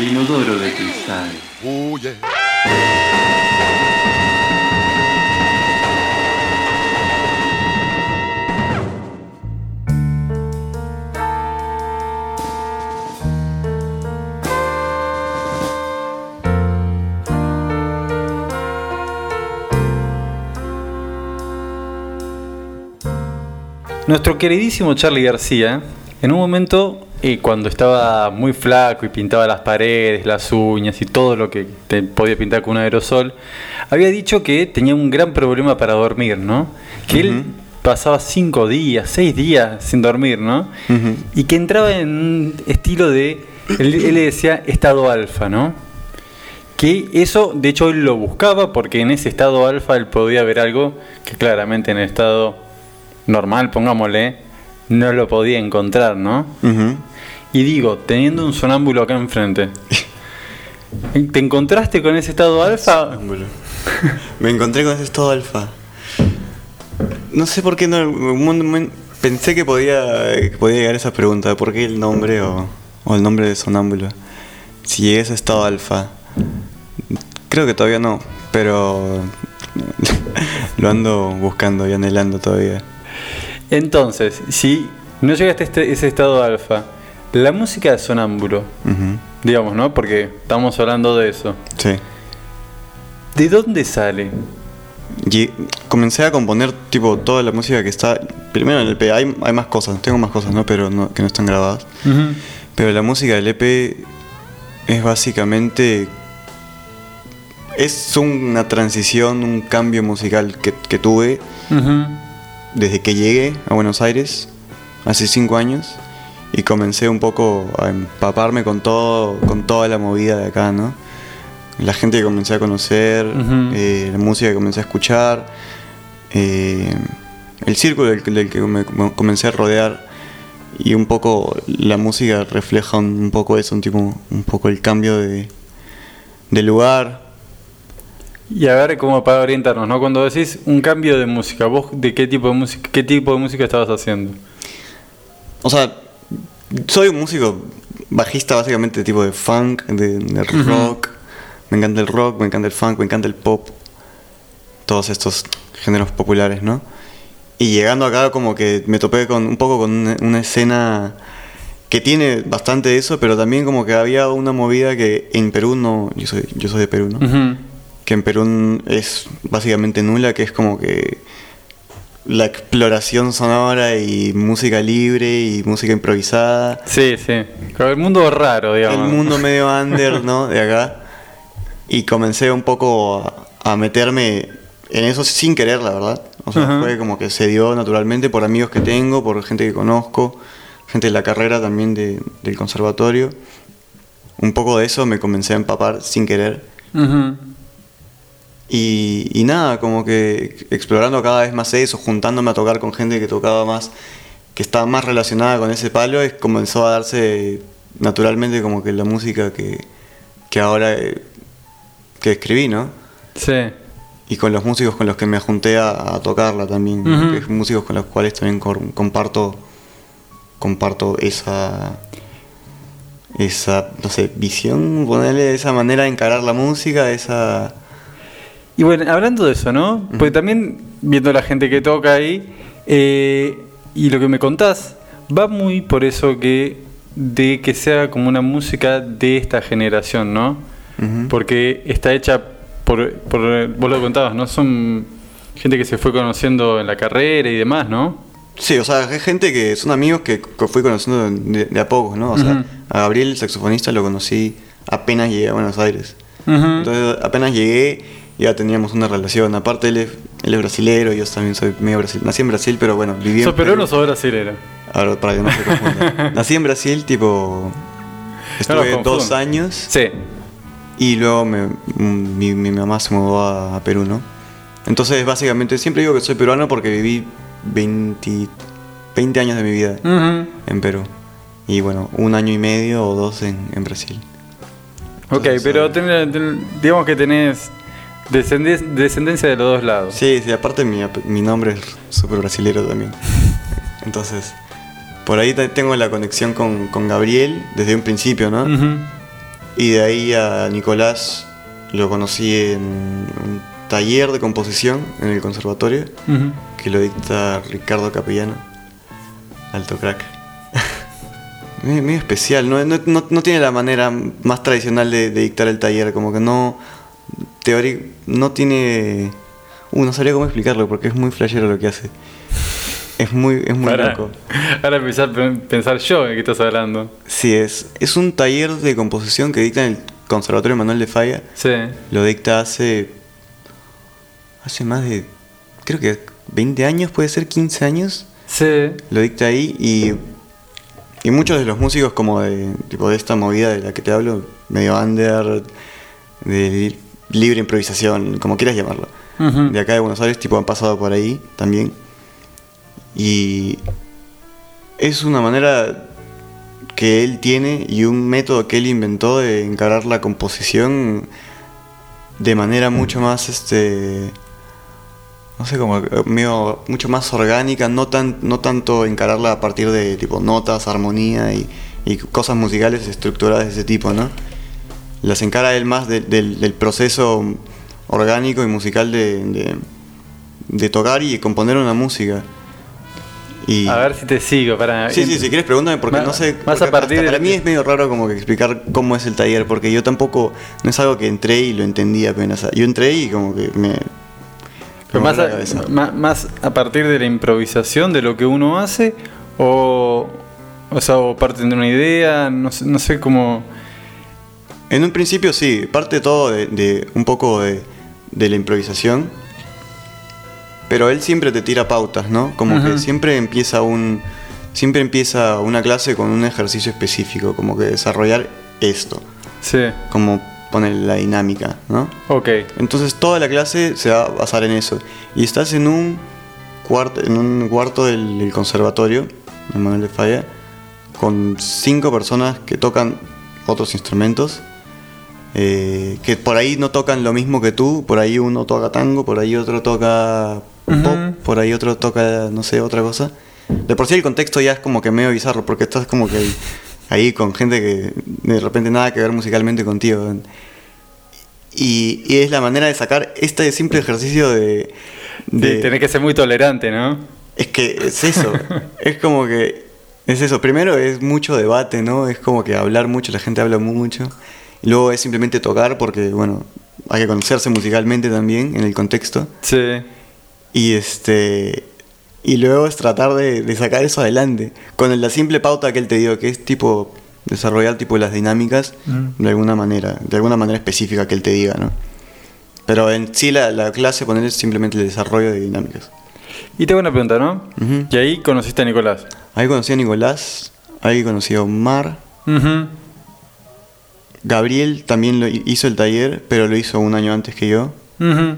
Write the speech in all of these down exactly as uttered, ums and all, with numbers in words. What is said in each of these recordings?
El inodoro de cristal. Oh, yeah. Nuestro queridísimo Charly García, en un momento, eh, cuando estaba muy flaco y pintaba las paredes, las uñas y todo lo que te podía pintar con un aerosol, había dicho que tenía un gran problema para dormir, ¿no? Que uh-huh. él pasaba cinco días, seis días sin dormir, ¿no? Uh-huh. Y que entraba en un estilo de, él, él le decía estado alfa, ¿no? Que eso, de hecho, él lo buscaba porque en ese estado alfa él podía ver algo que claramente en el estado normal, pongámosle, no lo podía encontrar, ¿no? Uh-huh. Y digo, teniendo un sonámbulo acá enfrente, ¿te encontraste con ese estado alfa? Sonámbulo. Me encontré con ese estado alfa. No sé por qué no, pensé que podía, que podía llegar a esa pregunta, ¿por qué el nombre o, o el nombre de sonámbulo? Si llegué a ese estado alfa, creo que todavía no, pero lo ando buscando y anhelando todavía. Entonces, si no llegaste a este, ese estado alfa, la música de sonámbulo, uh-huh. digamos, ¿no? Porque estamos hablando de eso. Sí. ¿De dónde sale? Y comencé a componer tipo toda la música que está. Primero en el E P, hay, hay más cosas, tengo más cosas, ¿no? Pero no, que no están grabadas. Uh-huh. Pero la música del E P es básicamente. Es una transición, un cambio musical que, que tuve. Uh-huh. Desde que llegué a Buenos Aires, hace cinco años, y comencé un poco a empaparme con todo, con toda la movida de acá, ¿no? La gente que comencé a conocer, uh-huh. eh, la música que comencé a escuchar, eh, el círculo del, del que me comencé a rodear, y un poco la música refleja un, un poco eso, un, tipo, un poco el cambio de, de lugar. Y a ver, como para orientarnos, ¿no? Cuando decís un cambio de música, ¿vos de qué tipo de música, qué tipo de música estabas haciendo? O sea, soy un músico bajista básicamente de tipo de funk, de, de rock. Uh-huh. Me encanta el rock, me encanta el funk, me encanta el pop. Todos estos géneros populares, ¿no? Y llegando acá como que me topé con un poco con una, una escena que tiene bastante de eso, pero también como que había una movida que en Perú no... Yo soy, yo soy de Perú, ¿no? Uh-huh. Que en Perú es básicamente nula, que es como que la exploración sonora y música libre y música improvisada. Sí, sí. El mundo raro, digamos. El mundo medio under, ¿no? De acá. Y comencé un poco a, a meterme en eso sin querer, la verdad. O sea, uh-huh. fue como que se dio naturalmente por amigos que tengo, por gente que conozco, gente de la carrera también de, del conservatorio. Un poco de eso me comencé a empapar sin querer. Uh-huh. Y, y nada, como que explorando cada vez más eso, juntándome a tocar con gente que tocaba más, que estaba más relacionada con ese palo, es, comenzó a darse naturalmente como que la música que, que ahora eh, que escribí, ¿no? Sí. Y con los músicos con los que me junté a, a tocarla también, uh-huh. que músicos con los cuales también comparto comparto esa esa, no sé, visión, ponerle esa manera de encarar la música, esa... Y bueno, hablando de eso, ¿no? Uh-huh. Porque también, viendo la gente que toca ahí, eh, y lo que me contás, va muy por eso que de que sea como una música de esta generación, ¿no? Uh-huh. Porque está hecha por, por, vos lo contabas, ¿no? Son gente que se fue conociendo en la carrera y demás, ¿no? Sí, o sea, es gente que son amigos que, que fui conociendo de, de a poco, ¿no? O sea, uh-huh. a Gabriel, el saxofonista, lo conocí apenas llegué a Buenos Aires. Uh-huh. Entonces, apenas llegué, ya teníamos una relación. Aparte, él es, él es brasilero, yo también soy medio brasileño. Nací en Brasil, pero bueno, viví en ¿Sos peruano o sos brasilero? Ahora, para que no se confunda. Nací en Brasil, tipo... Estuve no dos años. Sí. Y luego me, mi, mi mamá se mudó a, a Perú, ¿no? Entonces, básicamente, siempre digo que soy peruano porque viví veinte, veinte años de mi vida uh-huh. en Perú. Y bueno, un año y medio o dos en, en Brasil. Entonces, ok, pero ten, ten, digamos que tenés descendencia, descendencia de los dos lados. Sí, sí, aparte mi, mi nombre es súper brasilero también. Entonces, por ahí tengo la conexión con, con Gabriel desde un principio, ¿no? Uh-huh. Y de ahí a Nicolás lo conocí en un taller de composición en el conservatorio, uh-huh. que lo dicta Ricardo Capellano, alto crack. muy, muy especial, ¿no? No, no, no tiene la manera más tradicional de, de dictar el taller, como que no, teórico, no tiene... Uh, no sabría cómo explicarlo porque es muy flashero lo que hace. Es muy, es muy Para, loco. Ahora empezar a pensar yo en qué estás hablando. Sí, es, es un taller de composición que dicta en el Conservatorio Manuel de Falla. Sí. Lo dicta hace... Hace más de... Creo que veinte años, puede ser quince años. Sí. Lo dicta ahí y... Y muchos de los músicos como de, tipo de esta movida de la que te hablo, medio under, de libre improvisación, como quieras llamarlo. Uh-huh. De acá de Buenos Aires, tipo han pasado por ahí también. Y es una manera que él tiene y un método que él inventó de encarar la composición de manera mucho más, este, no sé, como medio, mucho más orgánica, no tan, no tanto encararla a partir de tipo notas, armonía y, y cosas musicales estructuradas de ese tipo, ¿no? Las encara él más de, de, del proceso orgánico y musical de, de, de tocar y componer una música. Y a ver si te sigo para... Sí, sí, si quieres pregúntame porque más, no sé... Más a partir de... Para mí es medio raro como que explicar cómo es el taller, porque yo tampoco... No es algo que entré y lo entendí apenas. Yo entré y como que me... Pero más, a, más, más a partir de la improvisación de lo que uno hace o... O sea, o parte de una idea, no sé, no sé cómo... En un principio sí, parte todo de, de un poco de, de la improvisación. Pero él siempre te tira pautas, ¿no? Como uh-huh. que siempre empieza un siempre empieza una clase con un ejercicio específico, como que desarrollar esto. Sí. Como poner la dinámica, ¿no? Ok. Entonces toda la clase se va a basar en eso. Y estás en un cuarto, en un cuarto del, del conservatorio, en Manuel de Falla, con cinco personas que tocan otros instrumentos. Eh, que por ahí no tocan lo mismo que tú, por ahí uno toca tango, por ahí otro toca uh-huh. pop, por ahí otro toca, no sé, otra cosa. De por sí el contexto ya es como que medio bizarro, porque estás como que ahí, ahí con gente que de repente nada que ver musicalmente contigo. Y, y es la manera de sacar este simple ejercicio de... de sí, tenés que ser muy tolerante, ¿no? Es que es eso, es como que... Es eso, primero es mucho debate, ¿no? Es como que hablar mucho, la gente habla mucho. Y luego es simplemente tocar porque, bueno, hay que conocerse musicalmente también en el contexto. Sí. Y este y luego es tratar de, de sacar eso adelante. Con la simple pauta que él te dio, que es tipo desarrollar tipo las dinámicas mm. de alguna manera, de alguna manera específica que él te diga, ¿no? Pero en sí la, la clase poner es simplemente el desarrollo de dinámicas. Y tengo una pregunta, ¿no? Uh-huh. Y ahí conociste a Nicolás. Ahí conocí a Nicolás, ahí conocí a Omar. Uh-huh. Gabriel también lo hizo el taller, pero lo hizo un año antes que yo. Uh-huh.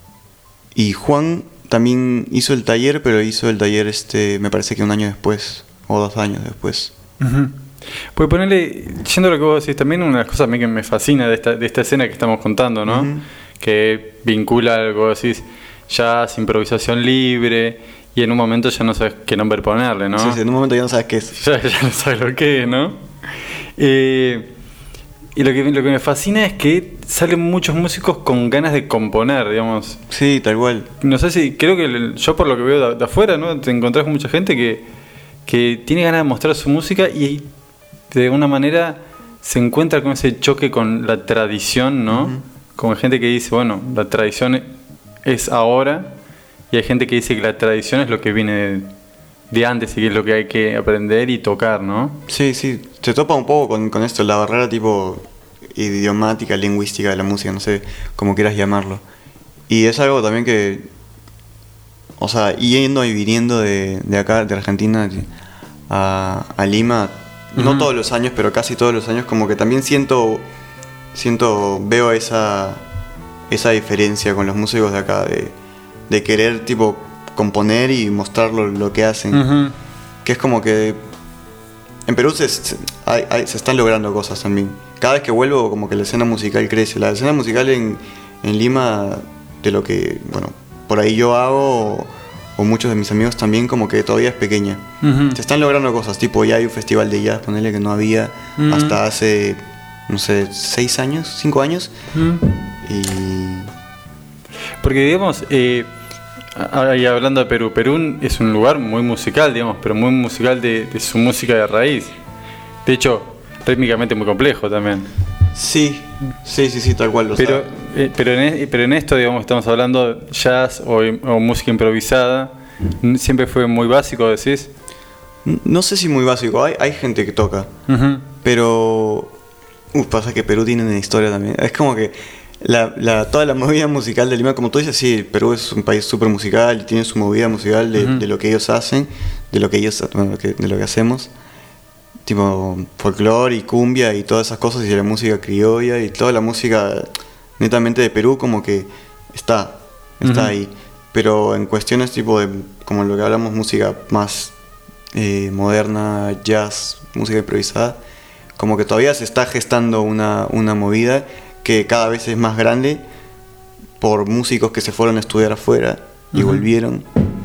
Y Juan también hizo el taller, pero hizo el taller este, me parece que un año después, o dos años después. Uh-huh. Pues ponerle, yendo a lo que vos decís, también una de las cosas a mí que me fascina de esta, de esta escena que estamos contando, ¿no? Uh-huh. Que vincula algo, decís, jazz, improvisación libre, y en un momento ya no sabes qué nombre ponerle, ¿no? Sí, sí, en un momento ya no sabes qué es. Ya, ya no sabes lo que es, ¿no? Eh... Y lo que, lo que me fascina es que salen muchos músicos con ganas de componer, digamos. Sí, tal cual. No sé si, creo que el, yo por lo que veo de, de afuera, ¿no? Te encontrás con mucha gente que, que tiene ganas de mostrar su música y de alguna manera se encuentra con ese choque con la tradición, ¿no? Uh-huh. Como hay gente que dice, bueno, la tradición es ahora, y hay gente que dice que la tradición es lo que viene de, de antes y que es lo que hay que aprender y tocar, ¿no? Sí, sí, se topa un poco con, con esto, la barrera tipo idiomática, lingüística de la música, no sé cómo quieras llamarlo. Y es algo también que, o sea, yendo y viniendo de, de acá, de Argentina a, a Lima, uh-huh. no todos los años, pero casi todos los años, como que también siento, siento, veo esa, esa diferencia con los músicos de acá, de, de querer tipo componer y mostrar lo, lo que hacen. Uh-huh. Que es como que en Perú se, se, hay, hay, se están logrando cosas también. Cada vez que vuelvo como que la escena musical crece. La escena musical en, en Lima, de lo que, bueno, por ahí yo hago, o, o muchos de mis amigos también, como que todavía es pequeña. Uh-huh. Se están logrando cosas, tipo ya hay un festival de jazz, ponele que no había uh-huh. hasta hace no sé, seis años, cinco años. Mm. Y... Porque, digamos, eh, ahora y hablando de Perú, Perú es un lugar muy musical, digamos, pero muy musical de, de su música de raíz. De hecho, rítmicamente muy complejo también. Sí, sí, sí, sí, tal cual lo Pero, eh, pero, en, pero en esto, digamos, estamos hablando de jazz o, o música improvisada. ¿Siempre fue muy básico, decís? No sé si muy básico, hay, hay gente que toca, Uh-huh. pero... Uh, pasa que Perú tiene una historia también. Es como que la, la, toda la movida musical de Lima, como tú dices, sí, Perú es un país súper musical y tiene su movida musical de, Uh-huh. de lo que ellos hacen, de lo que ellos, bueno, que, de lo que hacemos. Tipo folclore y cumbia y todas esas cosas, y de la música criolla y toda la música netamente de Perú como que está, está Uh-huh. ahí. Pero en cuestiones tipo de, como lo que hablamos, música más eh, moderna, jazz, música improvisada, como que todavía se está gestando una, una movida que cada vez es más grande por músicos que se fueron a estudiar afuera y Uh-huh. volvieron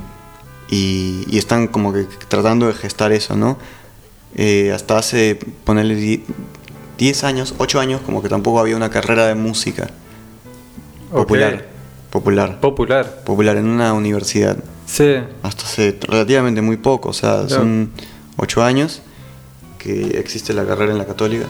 y, y están como que tratando de gestar eso, ¿no? Eh, hasta hace, ponerle diez años, ocho años, como que tampoco había una carrera de música popular, Ok. popular, Popular. popular en una universidad. Sí. Hasta hace relativamente muy poco, o sea, Claro. son ocho años que existe la carrera en la Católica.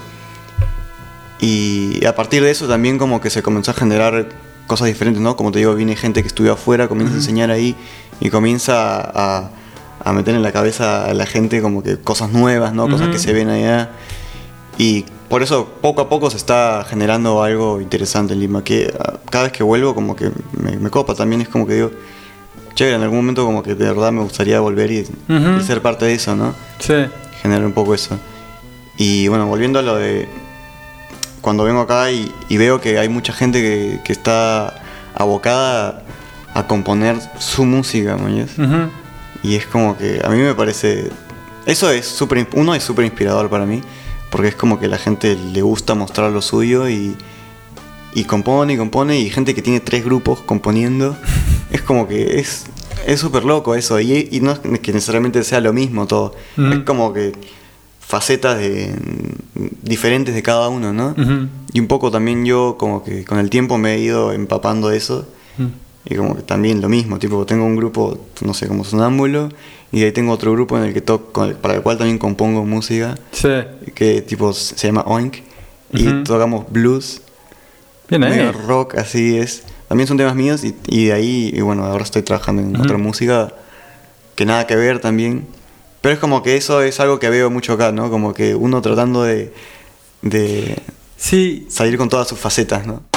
Y a partir de eso también como que se comenzó a generar cosas diferentes, ¿no? Como te digo, viene gente que estudió afuera, comienza Uh-huh. a enseñar ahí y comienza a, a meter en la cabeza a la gente como que cosas nuevas, ¿no? Cosas Uh-huh. que se ven allá. Y por eso poco a poco se está generando algo interesante en Lima, que ah, cada vez que vuelvo como que me, me copa también, es como que digo, chévere, en algún momento como que de verdad me gustaría volver y, Uh-huh. y ser parte de eso, ¿no? Sí. Generar un poco eso. Y bueno, volviendo a lo de cuando vengo acá y, y veo que hay mucha gente que, que está abocada a componer su música, ¿me entiendes? Uh-huh. Y es como que a mí me parece... Eso es súper... Uno es súper inspirador para mí, porque es como que la gente le gusta mostrar lo suyo y, y compone y compone, y gente que tiene tres grupos componiendo, es como que es es súper loco eso, y, y no es que necesariamente sea lo mismo todo, Uh-huh. es como que facetas de, diferentes de cada uno, ¿no? Uh-huh. Y un poco también yo como que con el tiempo me he ido empapando de eso. Uh-huh. Y como que también lo mismo, tipo, tengo un grupo, no sé, como Sonámbulo, y de ahí tengo otro grupo en el que toco, para el cual también compongo música, Sí. que tipo se llama Oink, y Ujú. tocamos blues, Bien ahí. medio rock, así es. También son temas míos, y, y de ahí, y bueno, ahora estoy trabajando en Ujú. otra música que nada que ver también. Pero es como que eso es algo que veo mucho acá, ¿no? Como que uno tratando de, de Sí. salir con todas sus facetas, ¿no?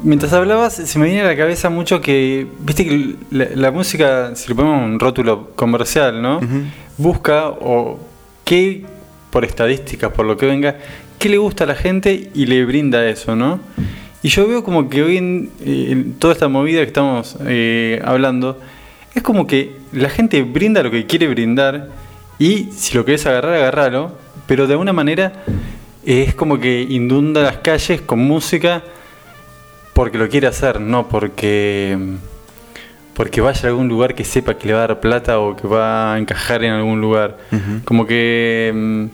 mientras hablabas se me viene a la cabeza mucho que, viste que la, la música, si le ponemos un rótulo comercial, ¿no? Uh-huh. Busca, o qué, por estadísticas, por lo que venga, qué le gusta a la gente y le brinda eso, ¿no? Y yo veo como que hoy en, en toda esta movida que estamos eh, hablando, es como que la gente brinda lo que quiere brindar y si lo querés agarrar, agarralo, pero de alguna manera eh, es como que inunda las calles con música porque lo quiere hacer, no porque porque vaya a algún lugar que sepa que le va a dar plata o que va a encajar en algún lugar. Uh-huh. Como que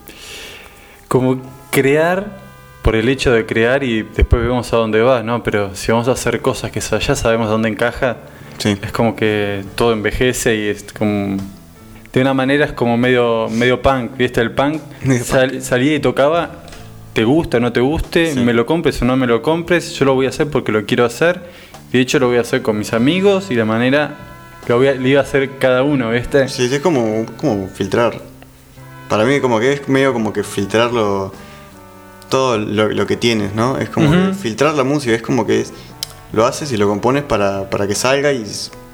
como crear por el hecho de crear y después vemos a dónde va, ¿no? Pero si vamos a hacer cosas que ya sabemos dónde encaja, sí. Es como que todo envejece y es como de una manera es como medio medio punk, ¿viste? El punk sal, salía y tocaba, te gusta o no te guste, sí. Me lo compres o no me lo compres, yo lo voy a hacer porque lo quiero hacer. De hecho lo voy a hacer con mis amigos y de manera que lo, voy a, lo iba a hacer cada uno, ¿viste? Sí, es como, como filtrar. Para mí como que es medio como que filtrarlo todo lo, lo que tienes, ¿no? Es como uh-huh. que filtrar la música, es como que es, lo haces y lo compones para, para que salga y,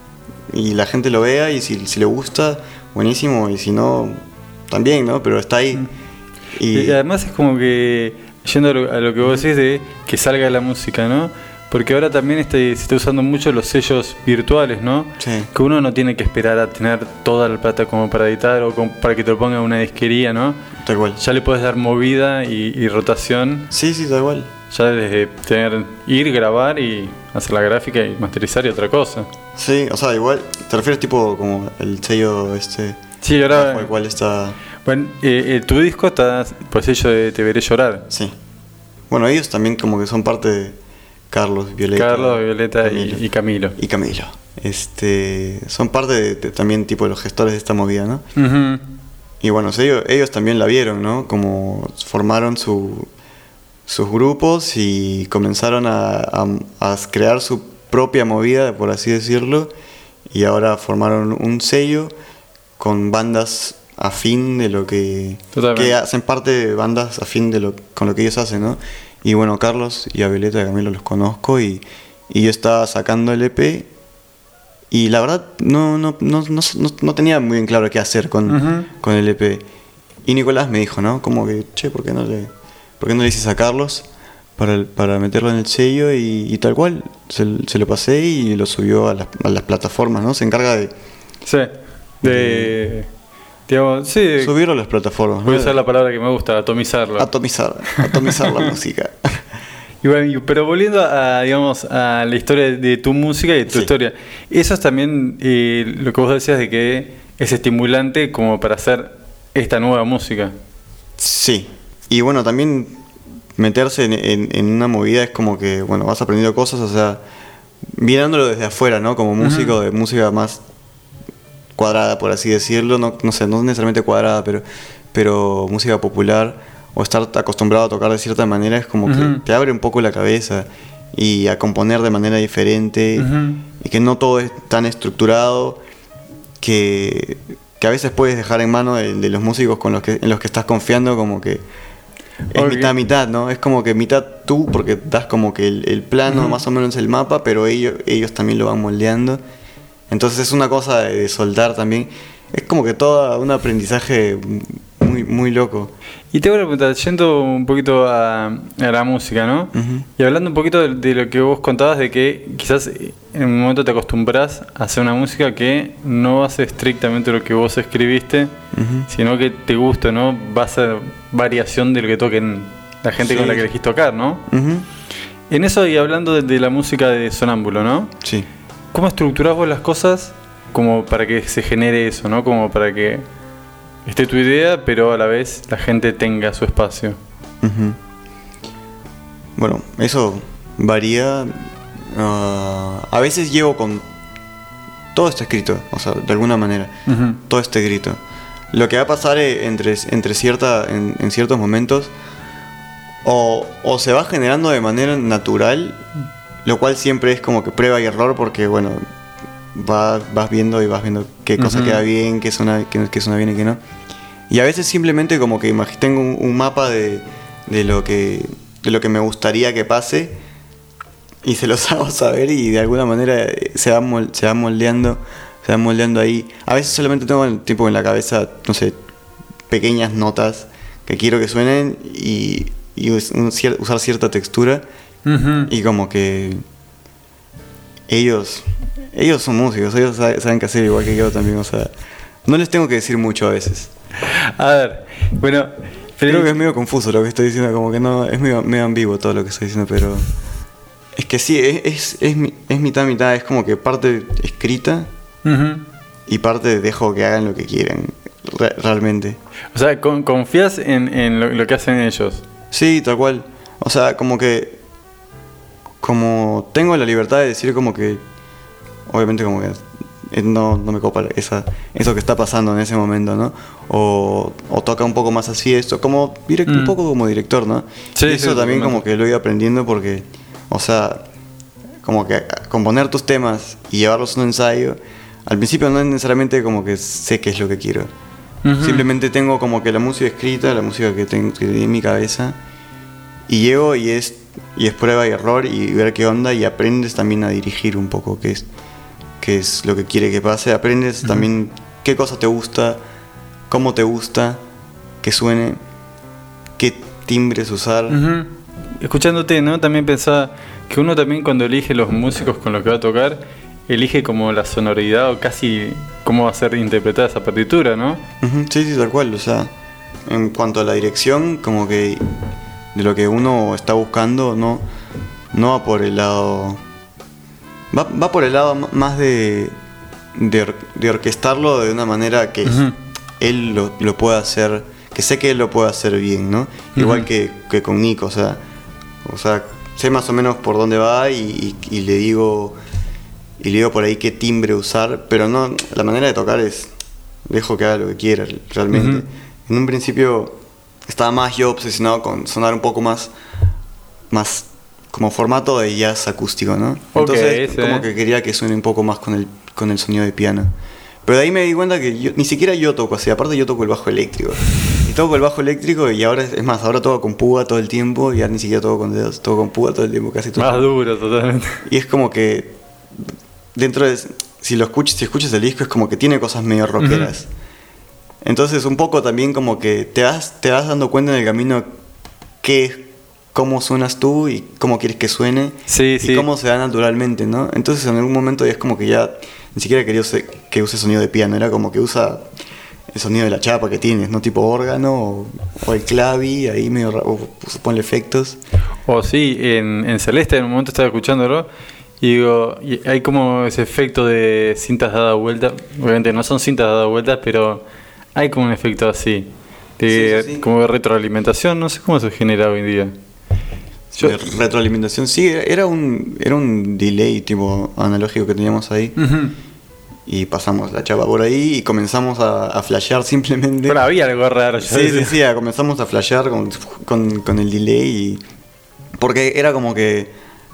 y la gente lo vea y si, si le gusta, buenísimo, y si no, también, ¿no? Pero está ahí. Uh-huh. Y, y además es como que, yendo a lo, a lo que vos decís de que salga la música, ¿no? Porque ahora también este, se está usando mucho los sellos virtuales, ¿no? Sí. Que uno no tiene que esperar a tener toda la plata como para editar o como para que te lo ponga en una disquería, ¿no? Tal cual. Ya le puedes dar movida y, y rotación. Sí, sí, tal cual. Ya desde tener, ir, grabar y hacer la gráfica y masterizar y otra cosa. Sí, o sea, igual, ¿te refieres tipo como el sello este? Sí, ahora... Por el cual está... Bueno, eh, eh, tu disco está por el sello de Te Veré Llorar. Sí. Bueno, ellos también como que son parte de Carlos, Violeta... Carlos, Violeta Camilo. Y, y Camilo. Y Camilo. Este, son parte de, de, también tipo de los gestores de esta movida, ¿no? Uh-huh. Y bueno, ellos, ellos también la vieron, ¿no? Como formaron su, sus grupos y comenzaron a, a, a crear su propia movida, por así decirlo. Y ahora formaron un sello con bandas afín de lo que... Totalmente. Que hacen parte de bandas afín de lo, con lo que ellos hacen, ¿no? Y bueno, Carlos y a Violeta y a Camilo los conozco y, y yo estaba sacando el E P y la verdad no, no, no, no, no tenía muy bien claro qué hacer con, uh-huh. con el E P. Y Nicolás me dijo, ¿no? Como que, che, ¿por qué no le, por qué no le hice a Carlos para, para meterlo en el sello? Y, y tal cual, se, se lo pasé y lo subió a las, a las plataformas, ¿no? Se encarga de... Sí, de... de... Digamos, sí, subirlo a las plataformas. Voy a usar la palabra que me gusta, atomizarlo. Atomizar, atomizar la música. Y bueno, pero volviendo a, digamos, a la historia de tu música y de tu sí. historia, eso es también eh, lo que vos decías de que es estimulante como para hacer esta nueva música. Sí, y bueno, también meterse en, en, en una movida es como que, bueno, vas aprendiendo cosas, o sea, mirándolo desde afuera, ¿no? Como músico, uh-huh. de música más cuadrada, por así decirlo, no, no sé, no necesariamente cuadrada, pero, pero música popular o estar acostumbrado a tocar de cierta manera es como uh-huh. que te abre un poco la cabeza y a componer de manera diferente uh-huh. y que no todo es tan estructurado que, que a veces puedes dejar en mano de, de los músicos con los que, en los que estás confiando como que es okay. mitad mitad, ¿no? Es como que mitad tú porque das como que el, el plano uh-huh. más o menos el mapa, pero ellos, ellos también lo van moldeando. Entonces es una cosa de, de soltar también. Es como que todo un aprendizaje muy, muy loco. Y te voy a preguntar, yendo un poquito a, a la música, ¿no? Uh-huh. Y hablando un poquito de, de lo que vos contabas, de que quizás en un momento te acostumbras a hacer una música que no hace estrictamente lo que vos escribiste, uh-huh. sino que te gusta, ¿no? Va a ser variación de lo que toquen la gente sí. con la que elegís tocar, ¿no? Uh-huh. En eso, y hablando de, de la música de Sonámbulo, ¿no? Sí. ¿Cómo estructurás vos las cosas como para que se genere eso, ¿no? Como para que esté tu idea, pero a la vez la gente tenga su espacio. Uh-huh. Bueno, eso varía. Uh, a veces llevo con... Todo está escrito, o sea, de alguna manera. Uh-huh. Todo está escrito. Lo que va a pasar entre, entre cierta, en, en ciertos momentos, o, o se va generando de manera natural... Lo cual siempre es como que prueba y error porque, bueno, vas, vas viendo y vas viendo qué cosa uh-huh. queda bien, qué suena, qué, qué suena bien y qué no. Y a veces simplemente como que imag- tengo un, un mapa de, de, lo que, de lo que me gustaría que pase y se los hago saber y de alguna manera se va, mol, se va moldeando, se va moldeando ahí. A veces solamente tengo tipo en la cabeza, no sé, pequeñas notas que quiero que suenen y, y usar cierta textura. Uh-huh. Y como que ellos ellos son músicos, ellos saben qué hacer igual que yo también, o sea, no les tengo que decir mucho a veces. A ver, bueno, pero creo que es medio confuso lo que estoy diciendo, como que no, es medio, medio ambiguo todo lo que estoy diciendo, pero es que sí, es, es, es, es mitad mitad, es como que parte escrita uh-huh. y parte dejo que hagan lo que quieran, re- realmente. O sea, con, ¿confías en, en lo, lo que hacen ellos? Sí, tal cual. O sea, como que como tengo la libertad de decir como que obviamente como que no, no me copa esa, eso que está pasando en ese momento, ¿no? O, o toca un poco más así esto, como direct, mm. un poco como director, ¿no? Sí, y eso sí, también como que lo he ido aprendiendo porque, o sea, como que componer tus temas y llevarlos a un ensayo, al principio no es necesariamente como que sé qué es lo que quiero. Uh-huh. Simplemente tengo como que la música escrita, la música que tengo que en mi cabeza, y llego y es y es prueba y error y ver qué onda, y aprendes también a dirigir un poco qué es, qué es lo que quiere que pase, aprendes uh-huh. también qué cosa te gusta, cómo te gusta que suene, qué timbres usar. Uh-huh. Escuchándote, ¿no? También pensaba que uno también cuando elige los músicos con los que va a tocar, elige como la sonoridad o casi cómo va a ser interpretada esa partitura, ¿no? Uh-huh. Sí, sí, tal cual, o sea, en cuanto a la dirección, como que de lo que uno está buscando, no, no va por el lado, va, va por el lado más de, de, de orquestarlo de una manera que uh-huh. él lo, lo pueda hacer, que sé que él lo puede hacer bien, ¿no? Uh-huh. Igual que, que con Nico, o sea, o sea, sé más o menos por dónde va y, y, y le digo y le digo por ahí qué timbre usar, pero no, la manera de tocar es dejo que haga lo que quiera realmente. Uh-huh. En un principio estaba más yo obsesionado con sonar un poco más más como formato de jazz acústico, ¿no? Entonces okay, sí. como que quería que suene un poco más con el con el sonido de piano. Pero de ahí me di cuenta que yo, ni siquiera yo toco así, aparte yo toco el bajo eléctrico. Y toco el bajo eléctrico y ahora, es más, ahora toco con púa todo el tiempo y ya ni siquiera toco con dedos, toco con púa todo el tiempo, casi todo. Más duro, totalmente. Y es como que dentro de, si lo escuchas, si escuchas el disco es como que tiene cosas medio rockeras. Uh-huh. Entonces un poco también como que te vas, te vas dando cuenta en el camino qué, cómo suenas tú y cómo quieres que suene sí, y sí. cómo se da naturalmente, ¿no? Entonces en algún momento ya es como que ya ni siquiera quería use, que use sonido de piano, era como que usa el sonido de la chapa que tienes, ¿no? Tipo órgano o, o el clavi, ahí medio o ponle efectos. O sí, en, en Celeste en un momento estaba escuchándolo y digo, y hay como ese efecto de cintas dadas vueltas, obviamente no son cintas dadas vueltas, pero hay como un efecto así, de sí, sí, sí. como de retroalimentación, no sé cómo se genera hoy en día. Yo, de retroalimentación, sí, era un era un delay tipo analógico que teníamos ahí. Uh-huh. Y pasamos la chapa por ahí y comenzamos a, a flashear simplemente. Pero había algo raro. Sí, sí, sí, sí, comenzamos a flashear con, con, con el delay y, porque era como que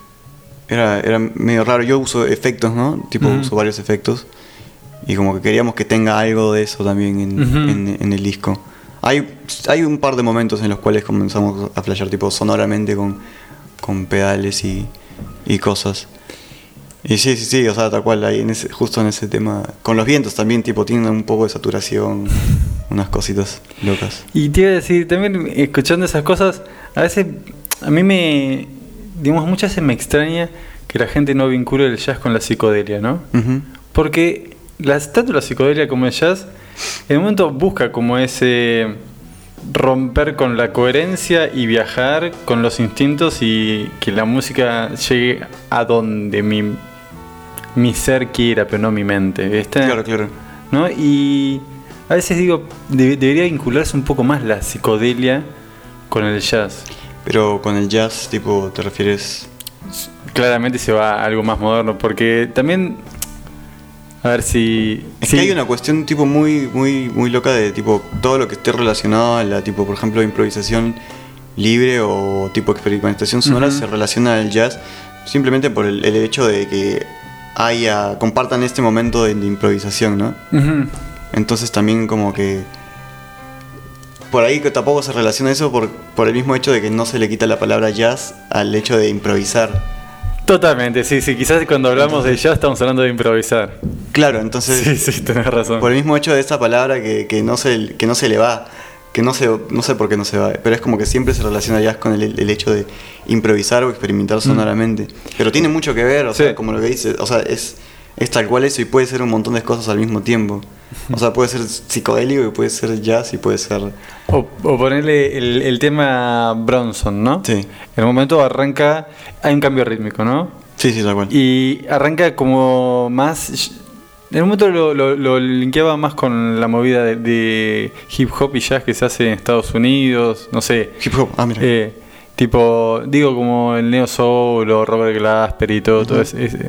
era, era medio raro. Yo uso efectos, ¿no? Tipo uh-huh. uso varios efectos y como que queríamos que tenga algo de eso también en, uh-huh. en, en el disco. Hay, hay un par de momentos en los cuales comenzamos a flashear tipo sonoramente con, con pedales y, y cosas. Y sí, sí, sí, o sea, tal cual, ahí en ese, justo en ese tema, con los vientos también, tipo, tienen un poco de saturación, unas cositas locas. Y te iba a decir, también escuchando esas cosas, a veces, a mí me, digamos, muchas veces me extraña que la gente no vincule el jazz con la psicodelia, ¿no? Uh-huh. Porque la, tanto la psicodelia como el jazz, en un momento busca como ese romper con la coherencia y viajar con los instintos y que la música llegue a donde mi, mi ser quiera, pero no mi mente, ¿viste? Claro, claro. ¿No? Y a veces digo, de, debería vincularse un poco más la psicodelia con el jazz. Pero con el jazz, tipo, ¿te refieres? Claramente se va a algo más moderno, porque también... A ver si... Es sí. que hay una cuestión tipo muy muy muy loca de tipo todo lo que esté relacionado a la tipo, por ejemplo, improvisación libre o tipo experimentación sonora uh-huh. se relaciona al jazz simplemente por el, el hecho de que haya compartan este momento de, de improvisación, ¿no? Uh-huh. Entonces también como que por ahí que tampoco se relaciona eso por, por el mismo hecho de que no se le quita la palabra jazz al hecho de improvisar. Totalmente, sí, sí. Quizás cuando hablamos entonces, de jazz estamos hablando de improvisar. Claro, entonces... Sí, sí, tenés razón. Por el mismo hecho de esta palabra que, que, no, se, que no se le va, que no sé, no sé por qué no se va, pero es como que siempre se relaciona jazz con el, el hecho de improvisar o experimentar sonoramente. Mm. Pero tiene mucho que ver, o sí. sea, como lo que dices, o sea, es, es tal cual eso y puede ser un montón de cosas al mismo tiempo. O sea, puede ser psicodélico y puede ser jazz y puede ser... O, o ponerle el, el tema Bronson, ¿no? Sí. En un momento arranca, hay un cambio rítmico, ¿no? Sí, sí, tal cual. Y arranca como más... En un momento lo, lo, lo linkeaba más con la movida de, de hip hop y jazz que se hace en Estados Unidos, no sé. Hip hop, ah, mira. Eh, tipo, digo como el Neo Soul o Robert Glasper y todo, uh-huh. todo ese, ese.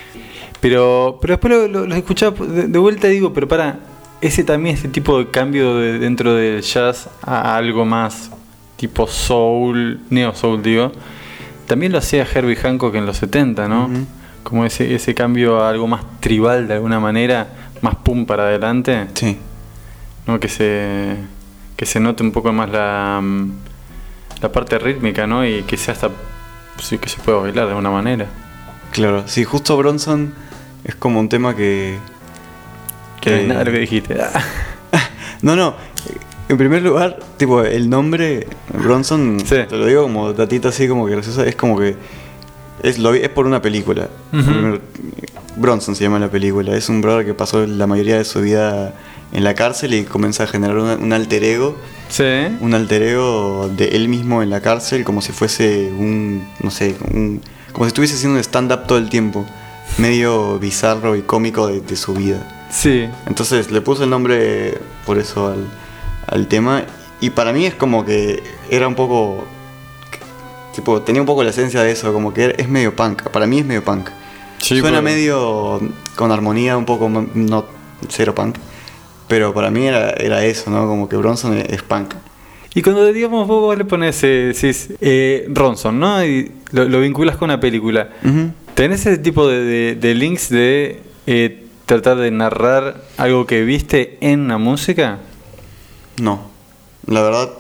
Pero, pero después lo, lo, lo escuchaba de, de vuelta y digo, pero para, ese también, ese tipo de cambio de, dentro del jazz a algo más tipo soul, Neo Soul, digo, también lo hacía Herbie Hancock en los setenta, ¿no? Uh-huh. Como ese, ese cambio a algo más tribal de alguna manera, más pum para adelante. Sí. ¿No? Que se que se note un poco más la, la parte rítmica, ¿no? Y que sea hasta sí, que se pueda bailar de alguna manera. Claro, sí, justo Bronson es como un tema que... Que no es nada lo que dijiste. no, no. En primer lugar, tipo, el nombre Bronson, sí. te lo digo como datita así como que graciosa, es como que es, lo, es por una película. Uh-huh. Bronson se llama la película. Es un brother que pasó la mayoría de su vida en la cárcel y comienza a generar una, un alter ego. Sí. Un alter ego de él mismo en la cárcel, como si fuese un, no sé, un, como si estuviese haciendo un stand-up todo el tiempo. Medio bizarro y cómico de, de su vida. Sí. Entonces le puse el nombre por eso al, al tema. Y para mí es como que era un poco... Tipo, tenía un poco la esencia de eso, como que es medio punk. Para mí es medio punk. Sí, suena pues. medio con armonía, un poco no cero punk. Pero para mí era, era eso, ¿no? Como que Bronson es punk. Y cuando digamos vos le pones eh, decís, eh, Bronson, ¿no? Y lo, lo vinculas con una película. Uh-huh. ¿Tenés ese tipo de, de, de links de eh, tratar de narrar algo que viste en la música? No, la verdad,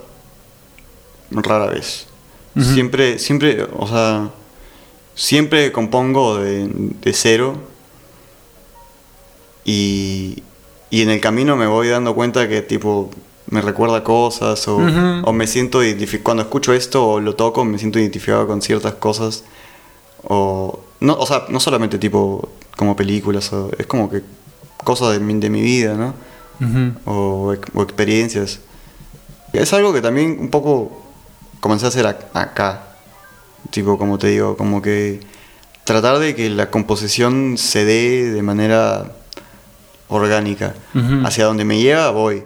rara vez. Uh-huh. Siempre, siempre, o sea, siempre compongo de, de cero y, y en el camino me voy dando cuenta que tipo me recuerda cosas o, uh-huh. o me siento identificado. Cuando escucho esto o lo toco me siento identificado con ciertas cosas o no, o sea, no solamente tipo como películas, o, es como que cosas de mi, de mi vida, ¿no? Uh-huh. O, o experiencias. Es algo que también un poco comencé a hacer acá, tipo como te digo, como que tratar de que la composición se dé de manera orgánica. Uh-huh. Hacia donde me lleva voy.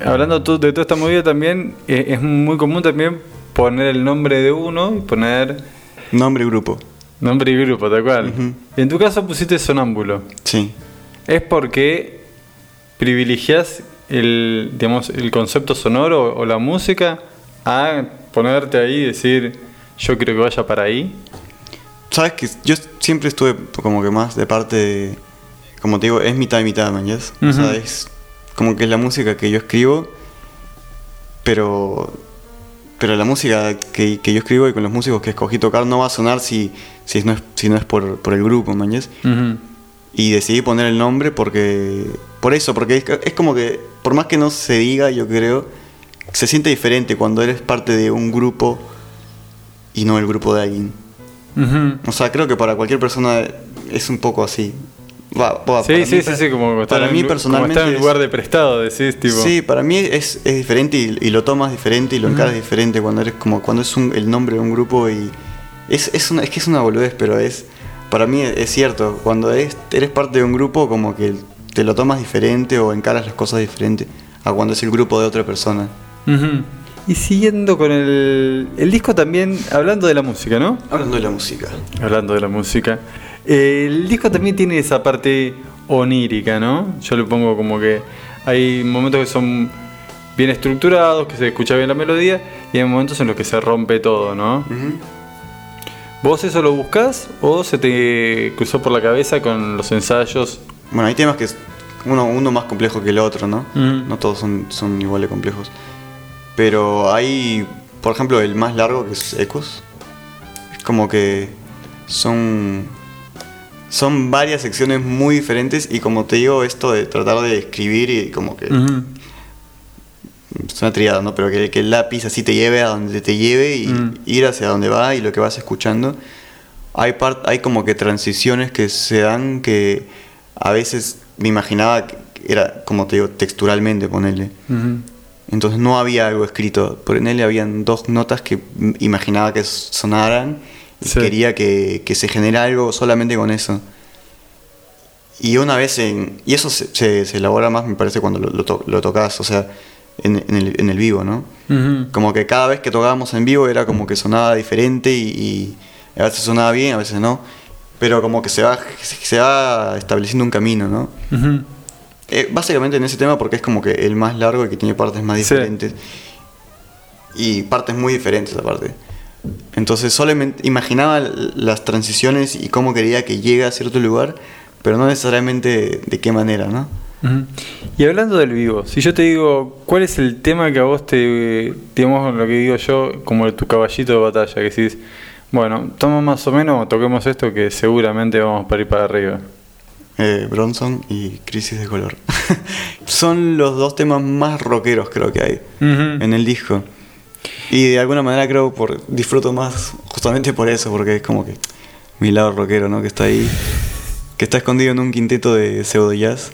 hablando to- de toda esta movida también, eh, es muy común también poner el nombre de uno y poner Nombre y grupo. nombre y grupo, tal cual. Ujú. Y en tu caso pusiste Sonámbulo. Sí. ¿Es porque privilegias el, digamos, el concepto sonoro o la música a ponerte ahí y decir, yo quiero que vaya para ahí? Sabes que yo siempre estuve como que más de parte de, como te digo, es mitad y mitad, man, ¿yes? O sea, Ujú. es como que es la música que yo escribo, pero pero la música que, que yo escribo y con los músicos que escogí tocar no va a sonar si, si no es, si no es por, por el grupo, man, ¿yes? Ujú. Y decidí poner el nombre porque por eso, porque es, es como que por más que no se diga, yo creo, se siente diferente cuando eres parte de un grupo y no el grupo de alguien. Ujú. O sea, creo que para cualquier persona es un poco así. Va, va, Sí, para sí, mí, sí, sí, como estar para en, mí lu- personalmente como estar en es- lugar de prestado, decís, tipo. Sí, para mí es, es diferente y, y lo tomas diferente y lo Ujú. encaras diferente cuando eres como cuando es un, el nombre de un grupo y es, es, una, es que es una boludez, pero es para mí es, es cierto, cuando eres, eres parte de un grupo como que te lo tomas diferente o encaras las cosas diferente a cuando es el grupo de otra persona. Ujú. Y siguiendo con el, el disco también, hablando de la música, ¿no? Hablando de la música. Hablando de la música. Eh, el disco también tiene esa parte onírica, ¿no? Yo le pongo como que hay momentos que son bien estructurados, que se escucha bien la melodía, y hay momentos en los que se rompe todo, ¿no? Ujú. ¿Vos eso lo buscás o se te cruzó por la cabeza con los ensayos? Bueno, hay temas que es uno, uno más complejo que el otro, ¿no? Ujú. No todos son, son igual de complejos. Pero hay, por ejemplo, el más largo que es Ecos. Es como que son, son varias secciones muy diferentes y como te digo, esto de tratar de escribir y como que Ujú. es una triada, ¿no? Pero que, que el lápiz así te lleve a donde te lleve y Mm. ir hacia donde va y lo que vas escuchando. Hay, part, hay como que transiciones que se dan que a veces me imaginaba que era, como te digo, texturalmente ponerle. Ujú. Entonces no había algo escrito. Por en él habían dos notas que m- imaginaba que sonaran y Sí. quería que, que se genera algo solamente con eso. Y una vez en... Y eso se, se, se elabora más, me parece, cuando lo, lo, to- lo tocas, o sea, en, en, el, en el vivo, ¿no? Ujú. Como que cada vez que tocábamos en vivo era como que sonaba diferente y, y a veces sonaba bien, a veces no. Pero como que se va, se va estableciendo un camino, ¿no? Ujú. Eh, básicamente en ese tema porque es como que el más largo y que tiene partes más Sí. diferentes. Y partes muy diferentes aparte. Entonces solamente imaginaba l- las transiciones y cómo quería que llegue a cierto lugar, pero no necesariamente de qué manera, ¿no? Ujú. Y hablando del vivo, si yo te digo, ¿cuál es el tema que a vos te, digamos lo que digo yo, como tu caballito de batalla? Que decís, bueno, toma más o menos, toquemos esto que seguramente vamos para ir para arriba. Eh, Bronson y Crisis de Color. Son los dos temas más rockeros creo que hay Ujú. en el disco. Y de alguna manera creo por disfruto más justamente por eso, porque es como que mi lado rockero, ¿no? Que está ahí, que está escondido en un quinteto de pseudo jazz.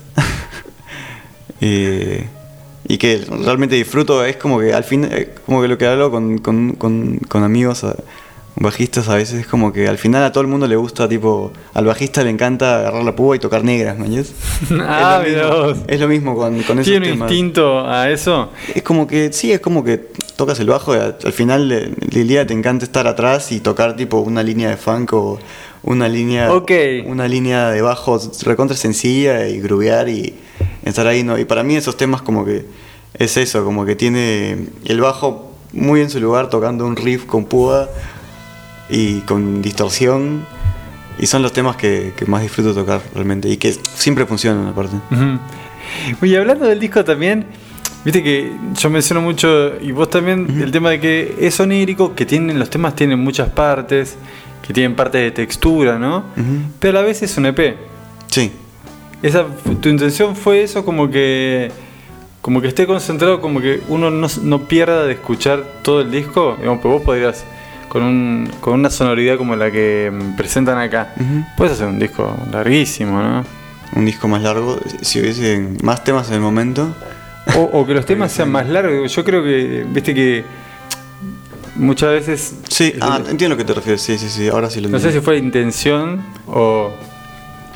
y, y que realmente disfruto, es como que al fin, eh, como que lo que hablo con, con, con, con amigos a- bajistas a veces es como que al final a todo el mundo le gusta, tipo, al bajista le encanta agarrar la púa y tocar negras, ¿me entiendes? Ah, es, lo mirá mismo, vos. es lo mismo con, con esos ¿Tiene un temas. instinto a eso? Es como que, sí, es como que tocas el bajo y al al final de- del día te encanta estar atrás y tocar tipo una línea de funk o una línea Ok. una línea de bajo recontra sencilla y groovear y estar ahí, ¿no? Y para mí esos temas como que es eso, como que tiene el bajo muy en su lugar tocando un riff con púa y con distorsión y son los temas que, que más disfruto tocar realmente y que siempre funcionan aparte. Ujú. Oye, hablando del disco también, viste que yo menciono mucho, y vos también, Ujú. el tema de que es onírico, que tienen, los temas tienen muchas partes, que tienen partes de textura, ¿no? Ujú. Pero a la vez es un E P. Sí. Esa, tu intención fue eso, como que como que esté concentrado, como que uno no, no pierda de escuchar todo el disco. Digamos, pues vos podrías, con, un, con una sonoridad como la que mm, presentan acá, Ujú. puedes hacer un disco larguísimo, ¿no? Un disco más largo, si hubiese más temas en el momento. O, o que los temas sean más largos. Yo creo que, viste que muchas veces... Sí, el- ah, entiendo a lo que te refieres, sí, sí, sí, ahora sí lo no entiendo. sé si fue intención o...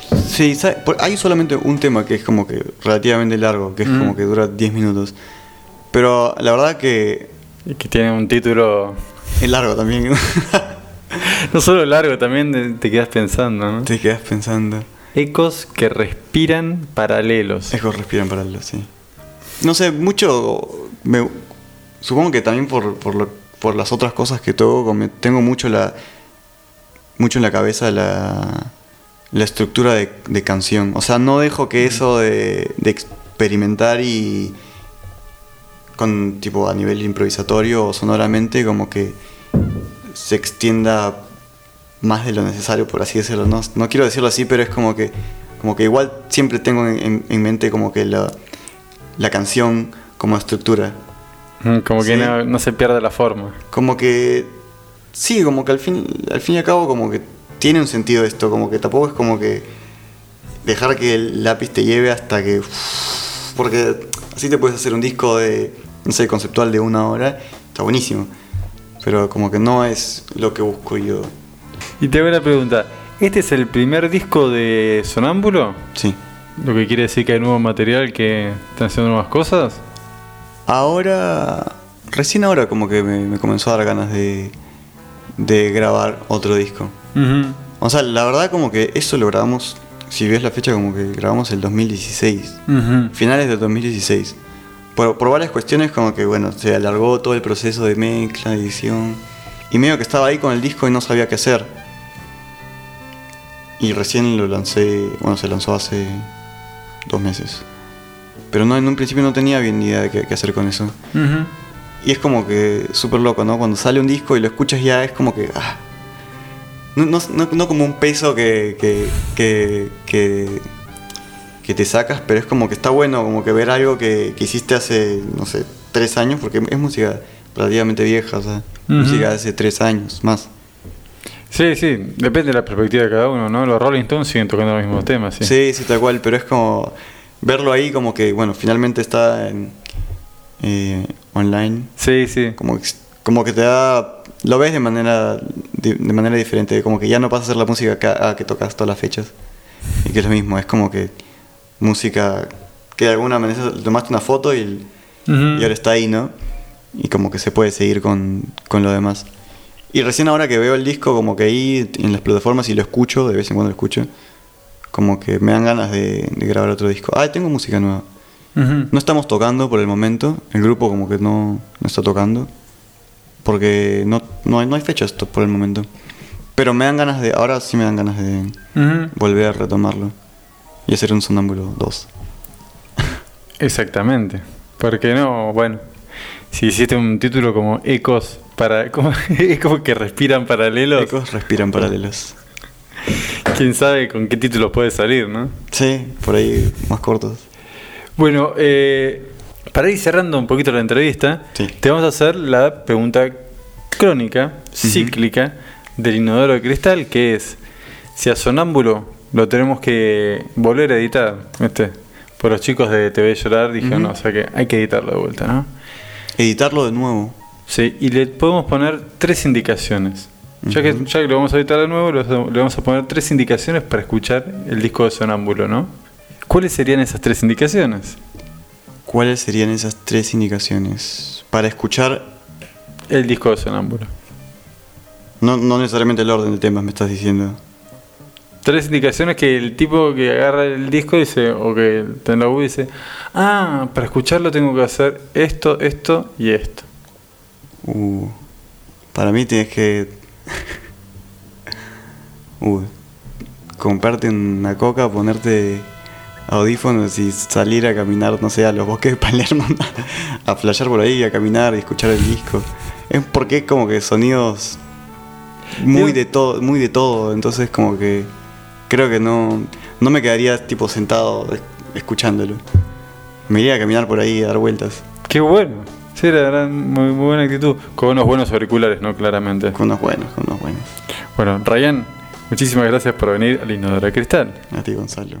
Sí, ¿sabe? Por- hay solamente un tema que es como que relativamente largo, que es Mm. como que dura diez minutos. Pero la verdad que Y que tiene un título es largo también. no solo largo, también te quedas pensando, ¿no? Te quedas pensando. Ecos que respiran paralelos. Ecos respiran paralelos, sí. No sé, mucho... Me, supongo que también por, por, lo, por las otras cosas que toco, como tengo mucho la mucho en la cabeza la, la estructura de, de canción. O sea, no dejo que eso de, de experimentar y con tipo a nivel improvisatorio o sonoramente como que se extienda más de lo necesario, por así decirlo. No, no quiero decirlo así, pero es como que como que igual siempre tengo en, en mente como que la, la canción como estructura. Como que ¿Sí? no, no se pierde la forma. Como que sí, como que al fin al fin y al cabo como que tiene un sentido esto, como que tampoco es como que dejar que el lápiz te lleve hasta que uff, porque así te puedes hacer un disco de no sé, conceptual de una hora, está buenísimo. Pero como que no es lo que busco yo. Y te hago una pregunta. ¿Este es el primer disco de Sonámbulo? Sí. ¿Lo que quiere decir que hay nuevo material, que están haciendo nuevas cosas? Ahora, recién ahora como que me, me comenzó a dar ganas de, de grabar otro disco. Uh-huh. O sea, la verdad como que eso lo grabamos, si ves la fecha como que grabamos el dos mil dieciséis. Uh-huh. Finales del dos mil dieciséis. Por, por varias cuestiones como que bueno, se alargó todo el proceso de mezcla, edición. Y medio que estaba ahí con el disco y no sabía qué hacer. Y recién lo lancé, bueno, se lanzó hace dos meses. Pero no, en un principio no tenía bien ni idea de qué, qué hacer con eso. Uh-huh. Y es como que súper loco, ¿no? Cuando sale un disco y lo escuchas ya es como que... Ah, no, no, no, no como un peso que, que, que, que, que te sacas, pero es como que está bueno, como que ver algo que, que hiciste hace, no sé, tres años, porque es música relativamente vieja, o sea, uh-huh. música de hace tres años más. Sí, sí, depende de la perspectiva de cada uno, ¿no? Los Rolling Stones siguen tocando los mismos temas, sí. Sí, sí, tal cual, pero es como verlo ahí como que, bueno, finalmente está en, eh, online. Sí, sí. Como, como que te da... Lo ves de manera de, de manera diferente, como que ya no pasa a ser la música que, a, que tocas todas las fechas. Y que es lo mismo, es como que música que de alguna manera tomaste una foto y, uh-huh. y ahora está ahí, ¿no? Y como que se puede seguir con, con lo demás. Y recién ahora que veo el disco, como que ahí en las plataformas y lo escucho, de vez en cuando lo escucho, como que me dan ganas de, de grabar otro disco. Ah, tengo música nueva. Uh-huh. No estamos tocando por el momento, el grupo como que no, no está tocando, porque no, no, hay, no hay fechas por el momento. Pero me dan ganas de, ahora sí me dan ganas de uh-huh. volver a retomarlo y hacer un Sonámbulo dos. Exactamente. Porque no, bueno, si hiciste un título como Ecos para como ecos que respiran paralelos. Ecos respiran paralelos. Quién sabe con qué título puede salir, ¿no? Sí, por ahí más cortos. Bueno, eh, para ir cerrando un poquito la entrevista, sí. te vamos a hacer la pregunta crónica, cíclica, uh-huh. del Inodoro de Cristal, que es: si a Sonámbulo lo tenemos que volver a editar, ¿viste? Por los chicos de Te Ve Llorar dijeron, uh-huh. no, o sea que hay que editarlo de vuelta, ¿no? Editarlo de nuevo. Sí, y le podemos poner tres indicaciones. Uh-huh. Ya que ya que lo vamos a editar de nuevo, le vamos a poner tres indicaciones para escuchar el disco de Sonámbulo, ¿no? ¿Cuáles serían esas tres indicaciones? ¿Cuáles serían esas tres indicaciones para escuchar el disco de Sonámbulo? No, no necesariamente el orden de temas me estás diciendo. Tres indicaciones que el tipo que agarra el disco dice, o que te la U dice, ah, para escucharlo tengo que hacer esto, esto y esto. Uh, para mí tienes que uh, comprarte una coca, ponerte audífonos y salir a caminar, no sé, a los bosques de Palermo, a flashear por ahí, a caminar y escuchar el disco. Es porque es como que sonidos muy de todo, muy de todo, entonces como que creo que no, no me quedaría tipo sentado escuchándolo. Me iría a caminar por ahí, a dar vueltas. Qué bueno. Sí, la verdad, muy, muy buena actitud. Con unos buenos auriculares, ¿no? Claramente. Con unos buenos, con unos buenos. Bueno, Ryan, muchísimas gracias por venir al Inodoro de Cristal. A ti, Gonzalo.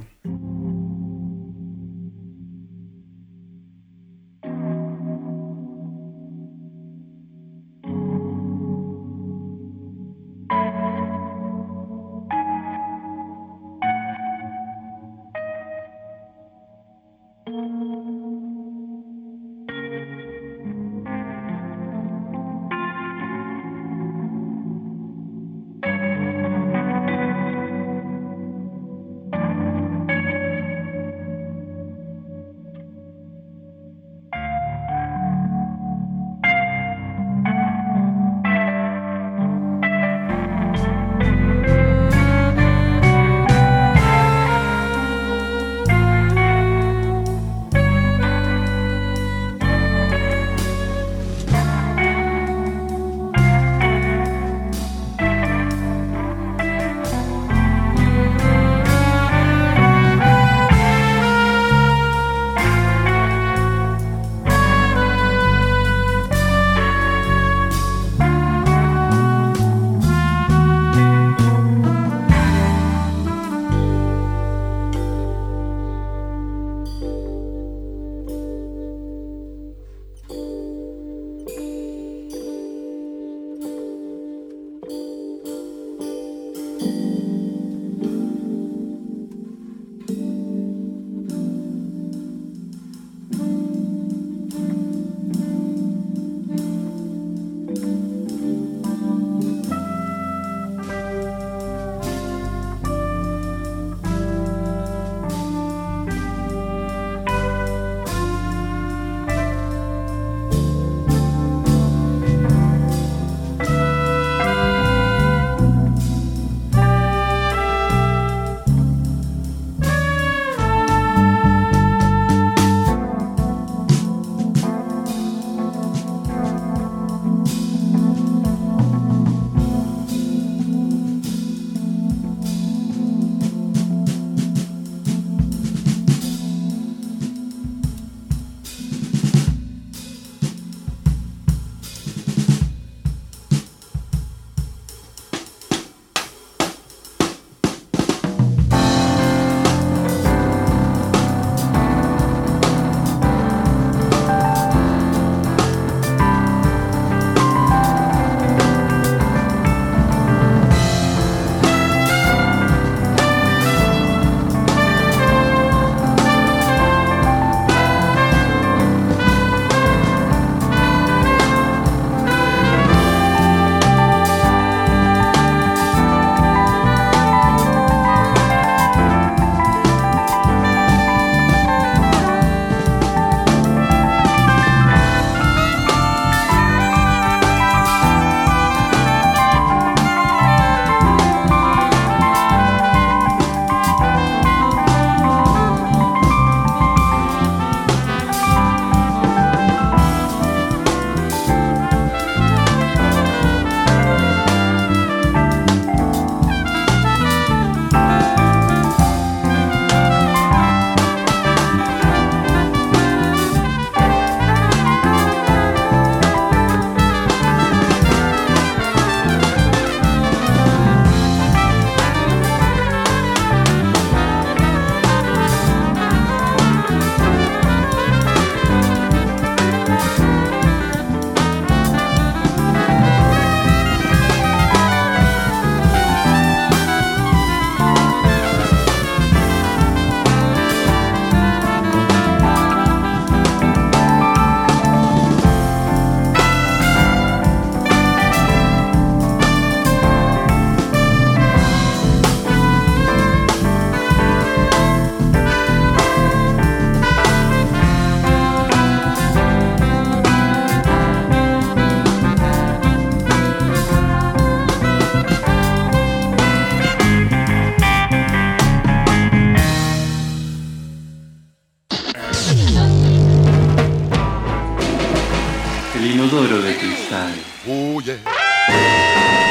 inodoro de cristal. Oh, yeah.